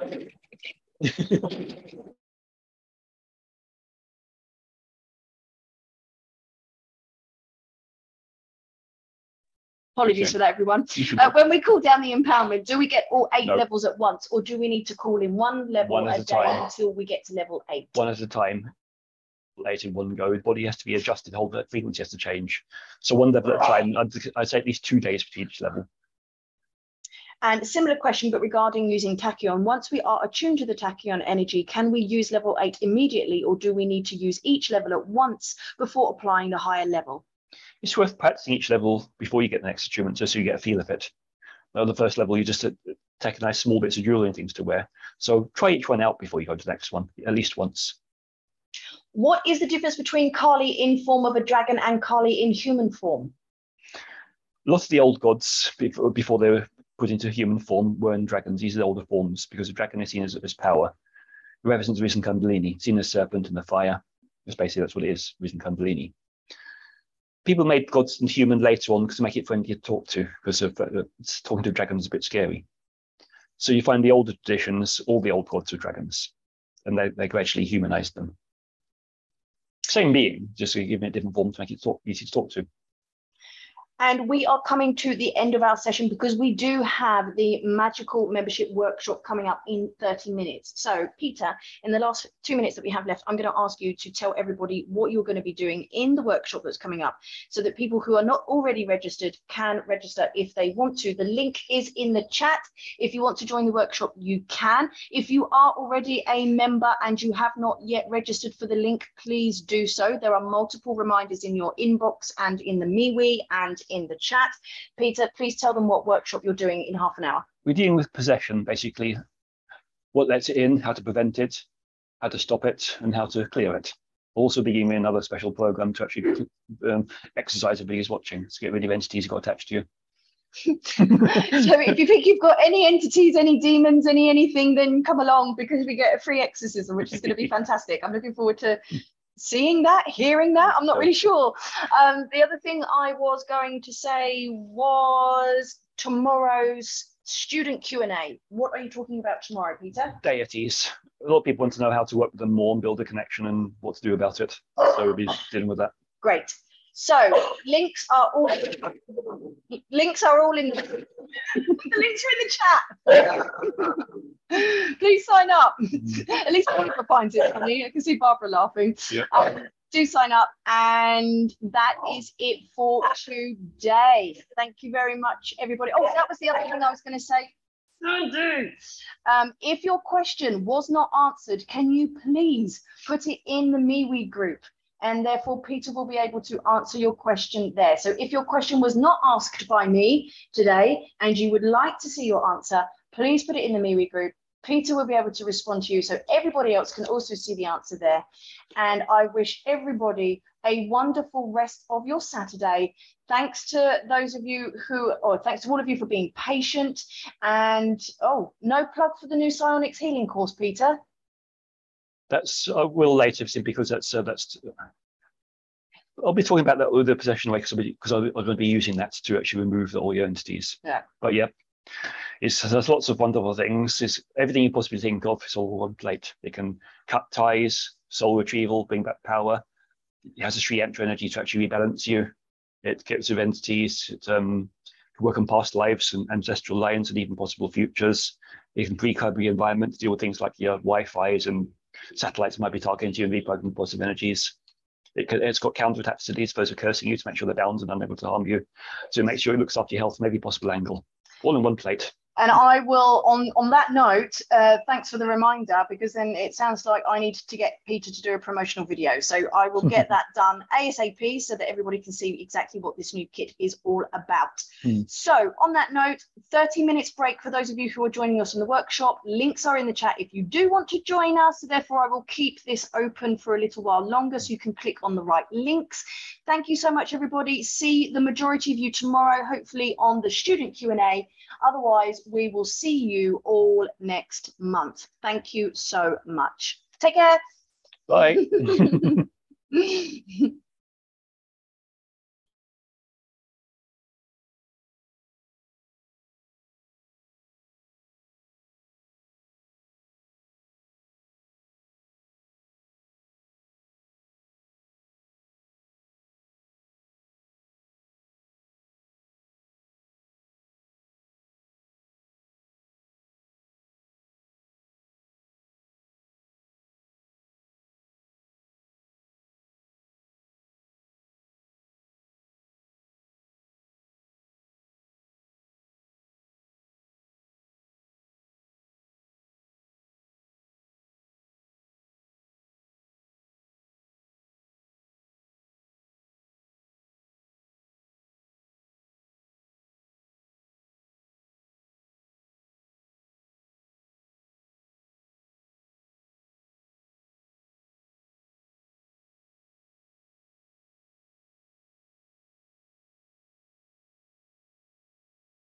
Apologies okay. for that, everyone. Uh, when we call down the empowerment, do we get all eight no. levels at once, or do we need to call in one level one a, a day time. until we get to level eight? One at a time. Eight in one go. The body has to be adjusted, whole the frequency has to change. So one level at a time. I'd, I'd say at least two days for each level. And a similar question, but regarding using tachyon. Once we are attuned to the tachyon energy, can we use level eight immediately, or do we need to use each level at once before applying the higher level? It's worth practicing each level before you get the next attunement, just so you get a feel of it. Now, the first level, you just uh, take a nice small bits of jewelry and things to wear. So try each one out before you go to the next one, at least once. What is the difference between Kali in form of a dragon and Kali in human form? Lots of the old gods, before, before they were put into human form, were in dragons. These are the older forms, because the dragon is seen as, as power. It represents Risen Kundalini, seen as serpent in the fire. Just basically, that's what it is, Risen Kundalini. People made gods and human later on to make it friendly to talk to, because of, uh, talking to dragons is a bit scary. So you find the older traditions, all the old gods are dragons, and they, they gradually humanized them. Same being, just giving it different form to make it talk, easy to talk to. And we are coming to the end of our session because we do have the magical membership workshop coming up in thirty minutes. So Peter, in the last two minutes that we have left, I'm going to ask you to tell everybody what you're going to be doing in the workshop that's coming up so that people who are not already registered can register if they want to. The link is in the chat. If you want to join the workshop, you can. If you are already a member and you have not yet registered for the link, please do so. There are multiple reminders in your inbox and in the MeWe and in the chat. Peter, please tell them what workshop you're doing in half an hour. We're dealing with possession, basically. What lets it in, how to prevent it, how to stop it, and how to clear it. Also be giving me another special program to actually um, exercise everybody who's watching, to get rid of entities who got attached to you. So if you think you've got any entities, any demons, any anything, then come along because we get a free exorcism, which is going to be fantastic. I'm looking forward to seeing that, hearing that. I'm not really sure. Um, the other thing I was going to say was tomorrow's student Q and A. What are you talking about tomorrow, Peter? Deities. A lot of people want to know how to work with them more and build a connection and what to do about it. So we'll be dealing with that. Great. So links are all links are all in the, the links are in the chat. Please sign up. At least Barbara finds it funny. I can see Barbara laughing. Yep. Um, do sign up, and that is it for today. Thank you very much, everybody. Oh, that was the other thing I was going to say. Um, if your question was not answered, can you please put it in the MeWe group? And therefore Peter will be able to answer your question there. So if your question was not asked by me today and you would like to see your answer, please put it in the MeWe group. Peter will be able to respond to you so everybody else can also see the answer there. And I wish everybody a wonderful rest of your Saturday. Thanks to those of you who, or thanks to all of you for being patient. And oh, no plug for the new Psionics healing course, Peter. That's I will later, because that's uh, that's. I'll be talking about that with the possession way because I'm going to be using that to actually remove all your entities. Yeah. But yeah, it's there's lots of wonderful things. It's everything you possibly think of. It's all on one plate. It can cut ties, soul retrieval, bring back power. It has a Sri Yantra energy to actually rebalance you. It gets rid of entities. It um, can work on past lives and ancestral lines and even possible futures. It can pre-code the environment to deal with things like your Wi-Fi's and satellites might be targeting you and reprogramming positive energies. It can, it's got counterattacks to these, those are cursing you to make sure they're bound and unable to harm you. So make sure it looks after your health from every possible angle. All in one plate. And I will, on, on that note, uh, thanks for the reminder, because then it sounds like I need to get Peter to do a promotional video. So I will get that done ASAP so that everybody can see exactly what this new kit is all about. Hmm. So on that note, thirty minutes break for those of you who are joining us in the workshop. Links are in the chat if you do want to join us. So therefore, I will keep this open for a little while longer so you can click on the right links. Thank you so much, everybody. See the majority of you tomorrow, hopefully on the student Q and A. Otherwise, we will see you all next month. Thank you so much. Take care. Bye.